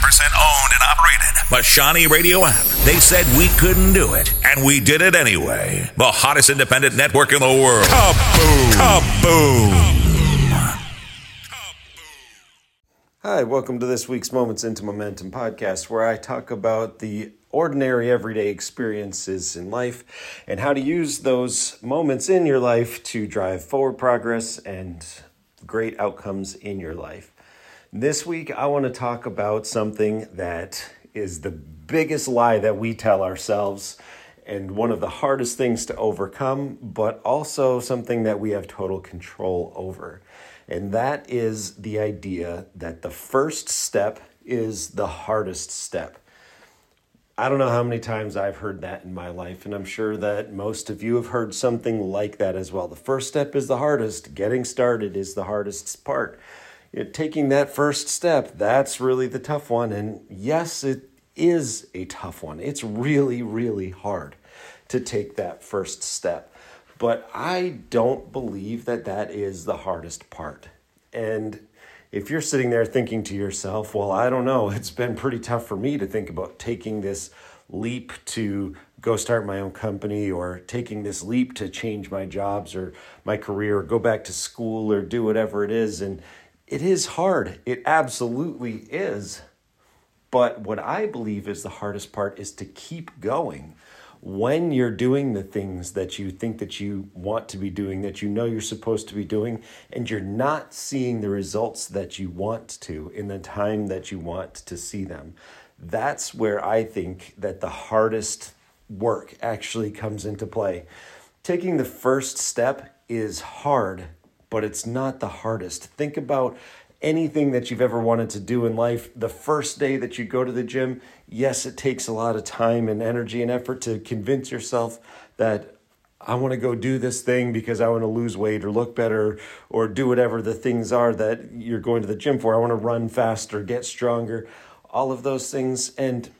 owned and operated. The Shawnee Radio app. They said we couldn't do it, and we did it anyway. The hottest independent network in the world. Kaboom! Kaboom! Hi, welcome to this week's Moments into Momentum podcast, where I talk about the ordinary everyday experiences in life and how to use those moments in your life to drive forward progress and great outcomes in your life. This week, I want to talk about something that is the biggest lie that we tell ourselves and one of the hardest things to overcome, but also something that we have total control over. And that is the idea that the first step is the hardest step. I don't know how many times I've heard that in my life, and I'm sure that most of you have heard something like that as well. The first step is the hardest. Getting started is the hardest part. Taking that first step, that's really the tough one. And yes, it is a tough one. It's really, really hard to take that first step. But I don't believe that that is the hardest part. And if you're sitting there thinking to yourself, well, I don't know, it's been pretty tough for me to think about taking this leap to go start my own company, or taking this leap to change my jobs or my career, or go back to school, or do whatever it is. And it is hard. It absolutely is. But what I believe is the hardest part is to keep going. When you're doing the things that you think that you want to be doing, that you know you're supposed to be doing, and you're not seeing the results that you want to in the time that you want to see them, that's where I think that the hardest work actually comes into play. Taking the first step is hard, but it's not the hardest. Think about anything that you've ever wanted to do in life. The first day that you go to the gym, yes, it takes a lot of time and energy and effort to convince yourself that I want to go do this thing because I want to lose weight or look better or do whatever the things are that you're going to the gym for. I want to run faster, get stronger, all of those things. And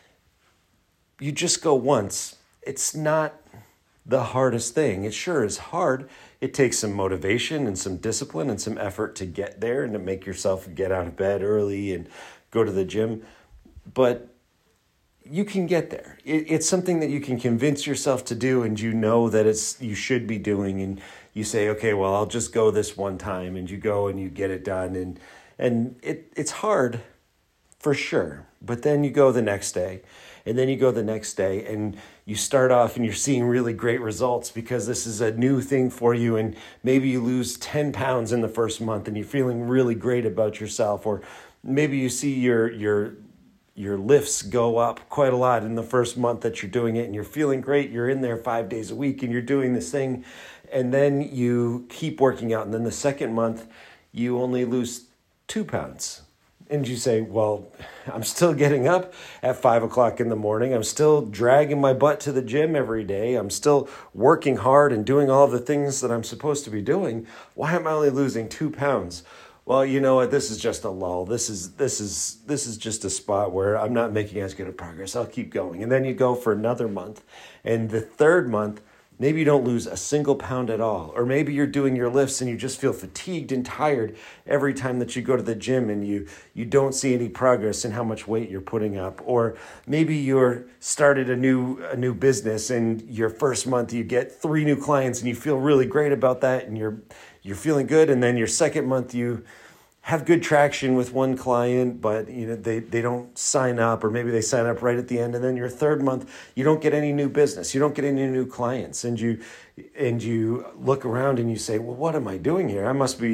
you just go once. It's not the hardest thing. It sure is hard. It takes some motivation and some discipline and some effort to get there and to make yourself get out of bed early and go to the gym. But you can get there. It's something that you can convince yourself to do, and you know that you should be doing. And you say, okay, well, I'll just go this one time. And you go and you get it done. And it's hard for sure. But then you go the next day. And then you go the next day and you start off and you're seeing really great results because this is a new thing for you. And maybe you lose 10 pounds in the first month and you're feeling really great about yourself. Or maybe you see your lifts go up quite a lot in the first month that you're doing it and you're feeling great. You're in there 5 days a week and you're doing this thing. And then you keep working out. And then the second month, you only lose 2 pounds. And you say, well, I'm still getting up at 5 o'clock in the morning. I'm still dragging my butt to the gym every day. I'm still working hard and doing all the things that I'm supposed to be doing. Why am I only losing 2 pounds? Well, you know what? This is just a lull. This is just a spot where I'm not making as good a progress. I'll keep going. And then you go for another month. And the third month, maybe you don't lose a single pound at all. Or maybe you're doing your lifts and you just feel fatigued and tired every time that you go to the gym and you don't see any progress in how much weight you're putting up. Or maybe you're started a new business and your first month you get 3 new clients and you feel really great about that and you're feeling good. And then your second month you have good traction with one client, but they don't sign up, or maybe they sign up right at the end. And then your third month, you don't get any new business. You don't get any new clients. And you look around and you say, well, what am I doing here?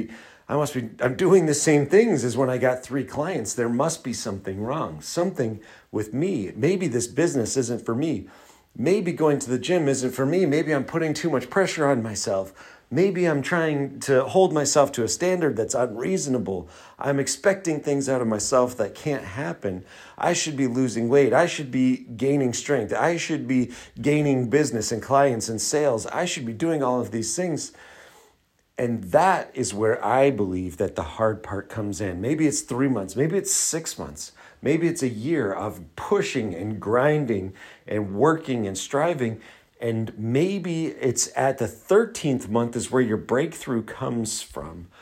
I'm doing the same things as when I got 3 clients. There must be something wrong, something with me. Maybe this business isn't for me. Maybe going to the gym isn't for me. Maybe I'm putting too much pressure on myself. Maybe I'm trying to hold myself to a standard that's unreasonable. I'm expecting things out of myself that can't happen. I should be losing weight. I should be gaining strength. I should be gaining business and clients and sales. I should be doing all of these things. And that is where I believe that the hard part comes in. Maybe it's 3 months. Maybe it's 6 months. Maybe it's a year of pushing and grinding and working and striving. And maybe it's at the 13th month is where your breakthrough comes from.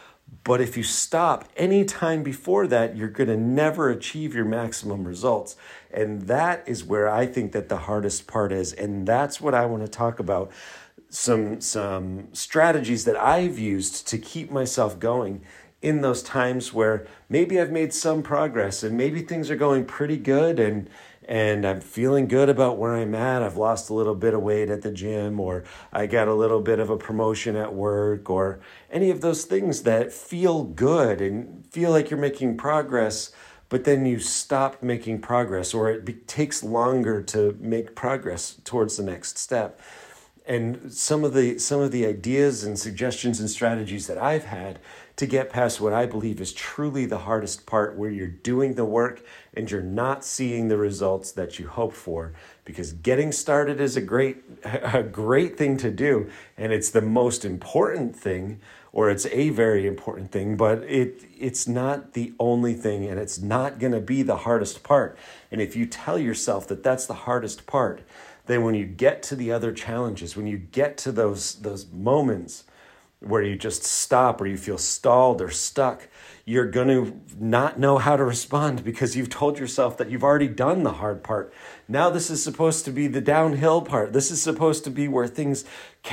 But if you stop any time before that, you're going to never achieve your maximum results. And that is where I think that the hardest part is. And that's what I want to talk about. Some strategies that I've used to keep myself going in those times where maybe I've made some progress and maybe things are going pretty good and I'm feeling good about where I'm at. I've lost a little bit of weight at the gym, or I got a little bit of a promotion at work, or any of those things that feel good and feel like you're making progress, but then you stop making progress, or it takes longer to make progress towards the next step. And some of the ideas and suggestions and strategies that I've had to get past what I believe is truly the hardest part, where you're doing the work and you're not seeing the results that you hope for, because getting started is a great thing to do, and it's the most important thing, or it's a very important thing, but it's not the only thing, and it's not going to be the hardest part. And if you tell yourself that that's the hardest part, then when you get to the other challenges, when you get to those moments where you just stop or you feel stalled or stuck, you're going to not know how to respond, because you've told yourself that you've already done the hard part. Now this is supposed to be the downhill part. This is supposed to be where things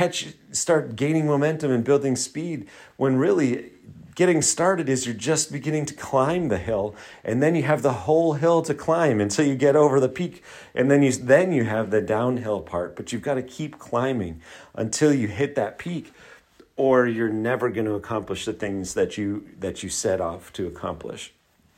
start gaining momentum and building speed, when really getting started is you're just beginning to climb the hill, and then you have the whole hill to climb until you get over the peak, and then you have the downhill part. But you've got to keep climbing until you hit that peak, or you're never going to accomplish the things that you set off to accomplish.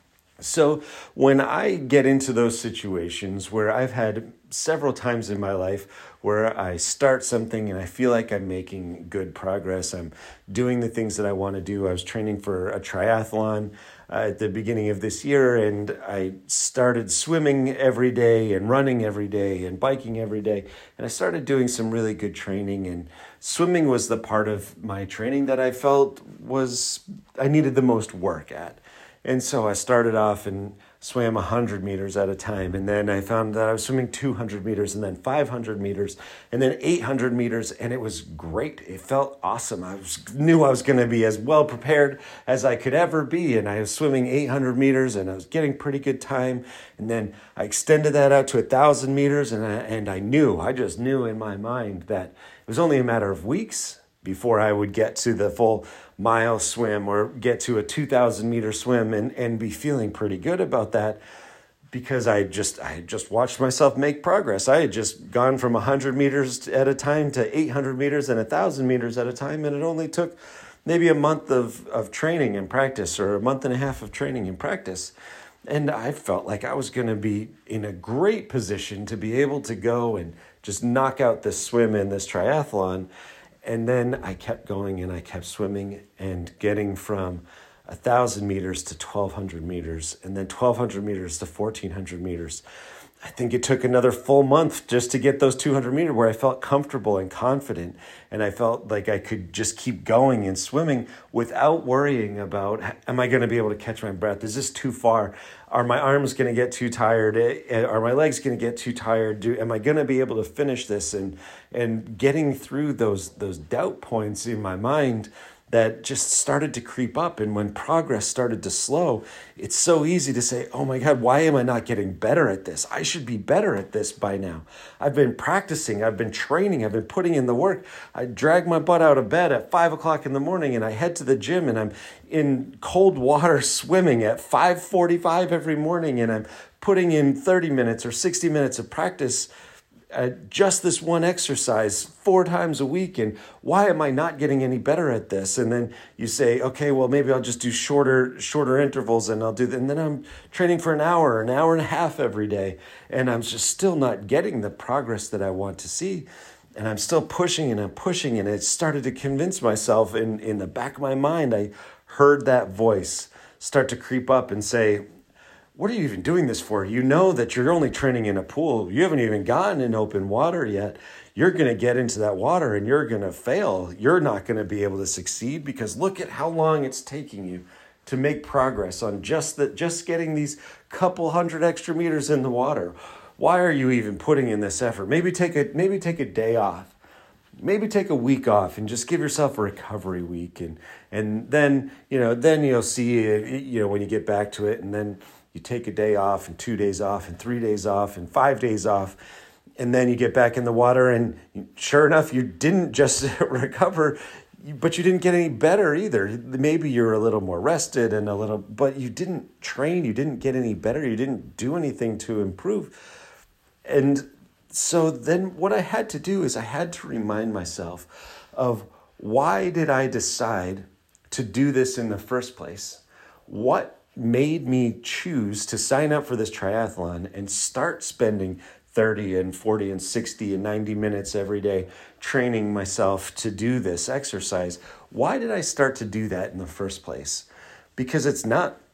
So when I get into those situations where I've had several times in my life where I start something and I feel like I'm making good progress, I'm doing the things that I want to do. I was training for a triathlon at the beginning of this year, and I started swimming every day and running every day and biking every day. And I started doing some really good training, and swimming was the part of my training that I felt I needed the most work at. And so I started off and swam 100 meters at a time. And then I found that I was swimming 200 meters and then 500 meters and then 800 meters. And it was great. It felt awesome. Knew I was going to be as well prepared as I could ever be. And I was swimming 800 meters and I was getting pretty good time. And then I extended that out to 1,000 meters. And I just knew in my mind that it was only a matter of weeks before I would get to the full mile swim or get to a 2,000 meter swim and be feeling pretty good about that, because I had just watched myself make progress. I had just gone from 100 meters at a time to 800 meters and 1,000 meters at a time, and it only took maybe a month of training and practice, or a month and a half of training and practice. And I felt like I was going to be in a great position to be able to go and just knock out this swim in this triathlon. And then I kept going and I kept swimming and getting from 1,000 meters to 1,200 meters, and then 1,200 meters to 1,400 meters. I think it took another full month just to get those 200 meters where I felt comfortable and confident, and I felt like I could just keep going and swimming without worrying about, am I going to be able to catch my breath? Is this too far? Are my arms going to get too tired? Are my legs going to get too tired? Am I going to be able to finish this? And getting through those doubt points in my mind that just started to creep up. And when progress started to slow, it's so easy to say, oh my God, why am I not getting better at this? I should be better at this by now. I've been practicing, I've been training, I've been putting in the work. I drag my butt out of bed at 5 o'clock in the morning and I head to the gym, and I'm in cold water swimming at 5:45 every morning, and I'm putting in 30 minutes or 60 minutes of practice just this one exercise 4 times a week. And why am I not getting any better at this? And then you say, okay, well, maybe I'll just do shorter intervals, and I'll do that. And then I'm training for an hour and a half every day, and I'm just still not getting the progress that I want to see. And I'm still pushing and I'm pushing, and it started to convince myself in the back of my mind. I heard that voice start to creep up and say, what are you even doing this for? You know that you're only training in a pool. You haven't even gotten in open water yet. You're going to get into that water and you're going to fail. You're not going to be able to succeed, because look at how long it's taking you to make progress on just getting these couple hundred extra meters in the water. Why are you even putting in this effort? Maybe take a day off. maybe take a week off and just give yourself a recovery week. And then, then you'll see, when you get back to it, and then you take a day off and 2 days off and 3 days off and 5 days off. And then you get back in the water, and sure enough, you didn't just recover, but you didn't get any better either. Maybe you're a little more rested but you didn't train, you didn't get any better, you didn't do anything to improve. And so then what I had to do is I had to remind myself of, why did I decide to do this in the first place? What made me choose to sign up for this triathlon and start spending 30 and 40 and 60 and 90 minutes every day training myself to do this exercise? Why did I start to do that in the first place? Because it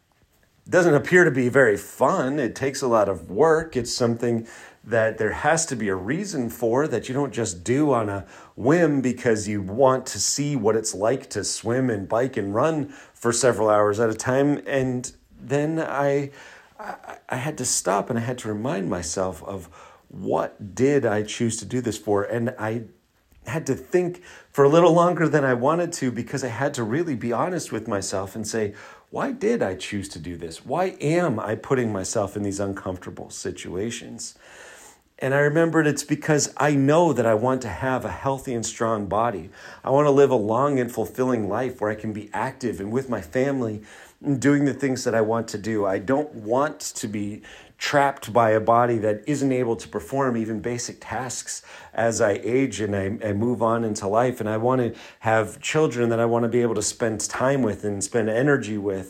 doesn't appear to be very fun. It takes a lot of work. It's something that there has to be a reason for, that you don't just do on a whim because you want to see what it's like to swim and bike and run for several hours at a time. And then I had to stop, and I had to remind myself of, what did I choose to do this for? And I had to think for a little longer than I wanted to, because I had to really be honest with myself and say, why did I choose to do this? Why am I putting myself in these uncomfortable situations? And I remembered it's because I know that I want to have a healthy and strong body. I want to live a long and fulfilling life where I can be active and with my family and doing the things that I want to do. I don't want to be trapped by a body that isn't able to perform even basic tasks as I age and I move on into life. And I want to have children that I want to be able to spend time with and spend energy with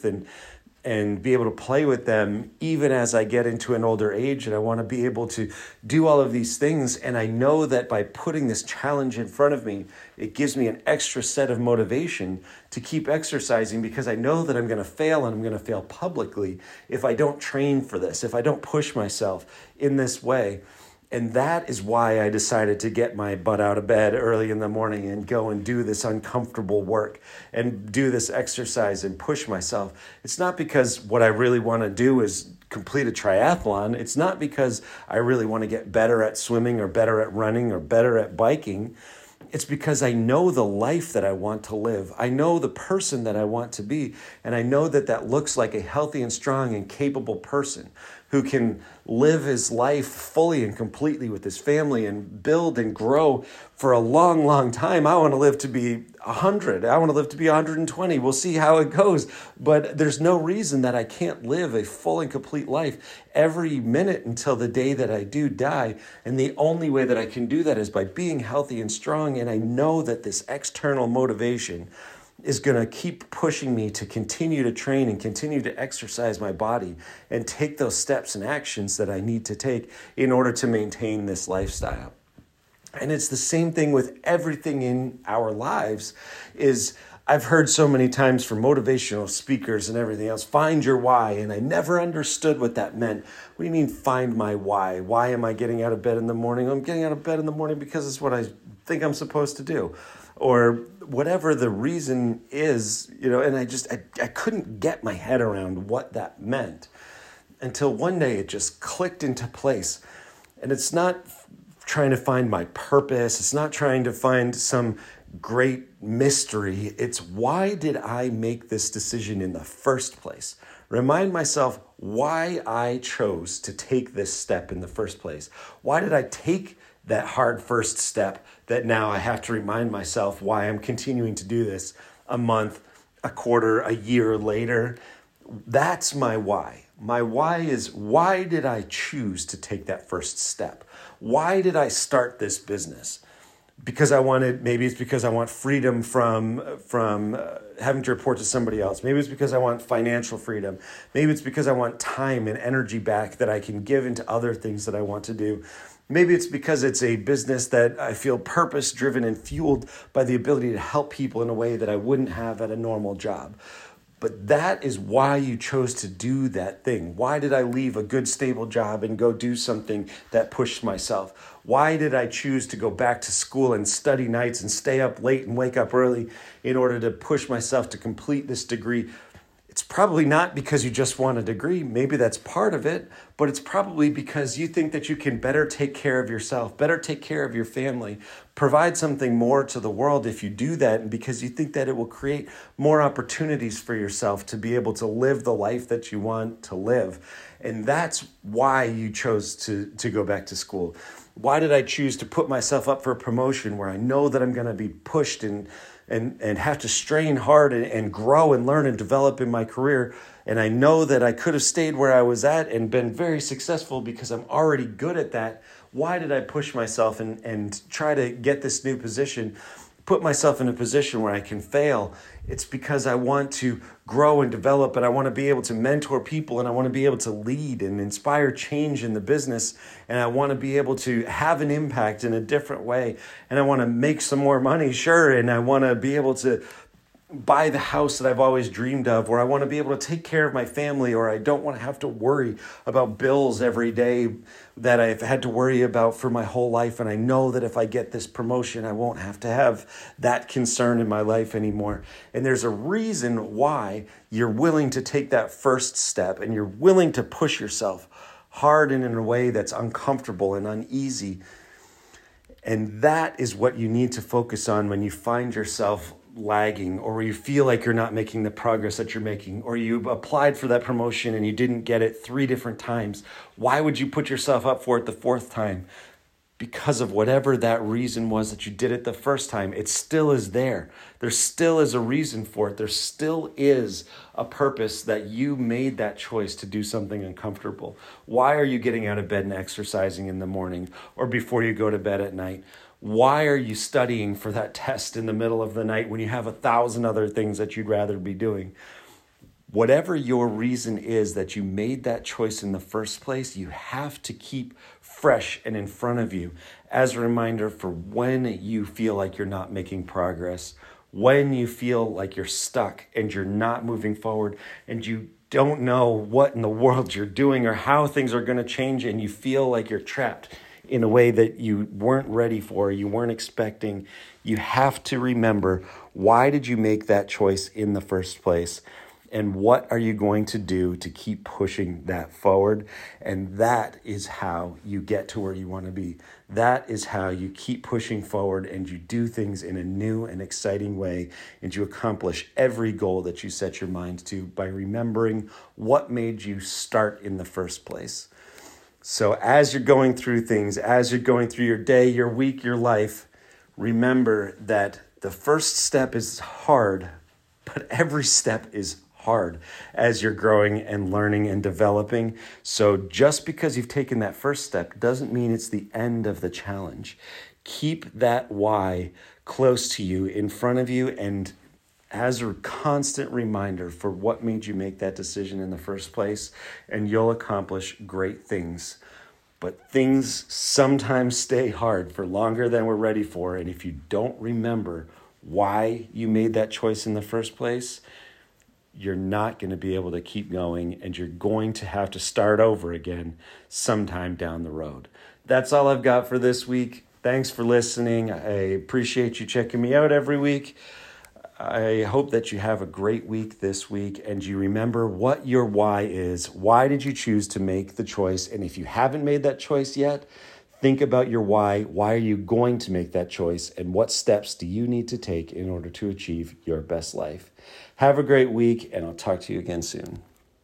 and be able to play with them even as I get into an older age. And I want to be able to do all of these things. And I know that by putting this challenge in front of me, it gives me an extra set of motivation to keep exercising, because I know that I'm going to fail, and I'm going to fail publicly if I don't train for this, if I don't push myself in this way. And that is why I decided to get my butt out of bed early in the morning and go and do this uncomfortable work and do this exercise and push myself. It's not because what I really want to do is complete a triathlon. It's not because I really want to get better at swimming or better at running or better at biking. It's because I know the life that I want to live. I know the person that I want to be. And I know that that looks like a healthy and strong and capable person who can live his life fully and completely with his family and build and grow for a long, long time. I want to live to be 100. I want to live to be 120. We'll see how it goes. But there's no reason that I can't live a full and complete life every minute until the day that I do die. And the only way that I can do that is by being healthy and strong. And I know that this external motivation is going to keep pushing me to continue to train and continue to exercise my body and take those steps and actions that I need to take in order to maintain this lifestyle. And it's the same thing with everything in our lives. I've heard so many times from motivational speakers and everything else, find your why. And I never understood what that meant. What do you mean, find my why? Why am I getting out of bed in the morning? I'm getting out of bed in the morning because it's what I think I'm supposed to do. Or whatever the reason is, and I couldn't get my head around what that meant until one day it just clicked into place. And it's not trying to find my purpose. It's not trying to find some great mystery. It's, why did I make this decision in the first place? Remind myself why I chose to take this step in the first place. Why did I take that hard first step that now I have to remind myself why I'm continuing to do this a month, a quarter, a year later? That's my why. My why is, why did I choose to take that first step? Why did I start this business? Maybe it's because I want freedom from having to report to somebody else. Maybe it's because I want financial freedom. Maybe it's because I want time and energy back that I can give into other things that I want to do. Maybe it's because it's a business that I feel purpose-driven and fueled by the ability to help people in a way that I wouldn't have at a normal job. But that is why you chose to do that thing. Why did I leave a good, stable job and go do something that pushed myself? Why did I choose to go back to school and study nights and stay up late and wake up early in order to push myself to complete this degree? It's probably not because you just want a degree. Maybe that's part of it, but it's probably because you think that you can better take care of yourself, better take care of your family, provide something more to the world if you do that, and because you think that it will create more opportunities for yourself to be able to live the life that you want to live. And that's why you chose to go back to school. Why did I choose to put myself up for a promotion where I know that I'm going to be pushed and have to strain hard and grow and learn and develop in my career? And I know that I could have stayed where I was at and been very successful because I'm already good at that. Why did I push myself and try to get this new position, put myself in a position where I can fail? It's because I want to grow and develop, and I want to be able to mentor people, and I want to be able to lead and inspire change in the business, and I want to be able to have an impact in a different way, and I want to make some more money, sure, and I want to be able to buy the house that I've always dreamed of, or I want to be able to take care of my family, or I don't want to have to worry about bills every day that I've had to worry about for my whole life. And I know that if I get this promotion, I won't have to have that concern in my life anymore. And there's a reason why you're willing to take that first step and you're willing to push yourself hard and in a way that's uncomfortable and uneasy. And that is what you need to focus on when you find yourself lagging, or you feel like you're not making the progress that you're making, or you applied for that promotion and you didn't get it 3 different times. Why would you put yourself up for it the 4th time? Because of whatever that reason was that you did it the first time. It still is there. There still is a reason for it. There still is a purpose that you made that choice to do something uncomfortable. Why are you getting out of bed and exercising in the morning or before you go to bed at night? Why are you studying for that test in the middle of the night when you have 1,000 other things that you'd rather be doing? Whatever your reason is that you made that choice in the first place, you have to keep fresh and in front of you as a reminder for when you feel like you're not making progress, when you feel like you're stuck and you're not moving forward and you don't know what in the world you're doing or how things are going to change, and you feel like you're trapped in a way that you weren't ready for, you weren't expecting. You have to remember, why did you make that choice in the first place? And what are you going to do to keep pushing that forward? And that is how you get to where you want to be. That is how you keep pushing forward and you do things in a new and exciting way, and you accomplish every goal that you set your mind to by remembering what made you start in the first place. So as you're going through things, as you're going through your day, your week, your life, remember that the first step is hard, but every step is hard as you're growing and learning and developing. So just because you've taken that first step doesn't mean it's the end of the challenge. Keep that why close to you, in front of you, and as a constant reminder for what made you make that decision in the first place, and you'll accomplish great things. But things sometimes stay hard for longer than we're ready for, and if you don't remember why you made that choice in the first place, you're not going to be able to keep going, and you're going to have to start over again sometime down the road. That's all I've got for this week. Thanks for listening. I appreciate you checking me out every week. I hope that you have a great week this week and you remember what your why is. Why did you choose to make the choice? And if you haven't made that choice yet, think about your why. Why are you going to make that choice? And what steps do you need to take in order to achieve your best life? Have a great week, and I'll talk to you again soon.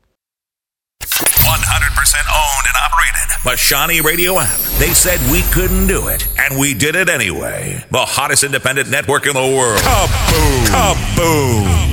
100% owned and operated by Shawnee Radio app. They said we couldn't do it, and we did it anyway. The hottest independent network in the world. Kaboom! Kaboom!